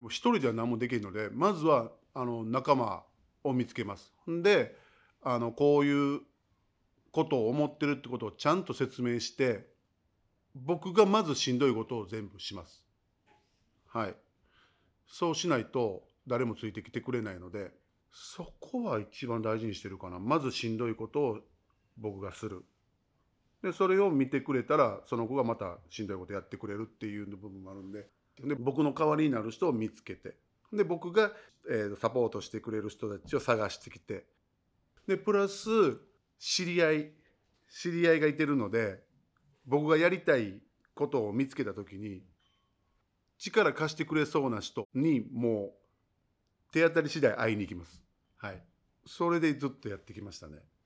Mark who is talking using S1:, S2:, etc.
S1: 一人では何もできるので、まずは仲間を見つけます。で、こういうことを思ってるってことをちゃんと説明して、僕がまずしんどいことを全部します。はい。そうしないと誰もついてきてくれないので、そこは一番大事にしてるかな。まずしんどいことを僕がする。で、それを見てくれたら、その子がまたしんどいことやってくれるっていう部分もあるんで、で、僕の代わりになる人を見つけて、で、僕が、サポートしてくれる人たちを探してきて、で、プラス、知り合い、知り合いがいてるので、僕がやりたいことを見つけたときに、力貸してくれそうな人にもう手当たり次第会いに行きます。はい。それでずっとやってきましたね。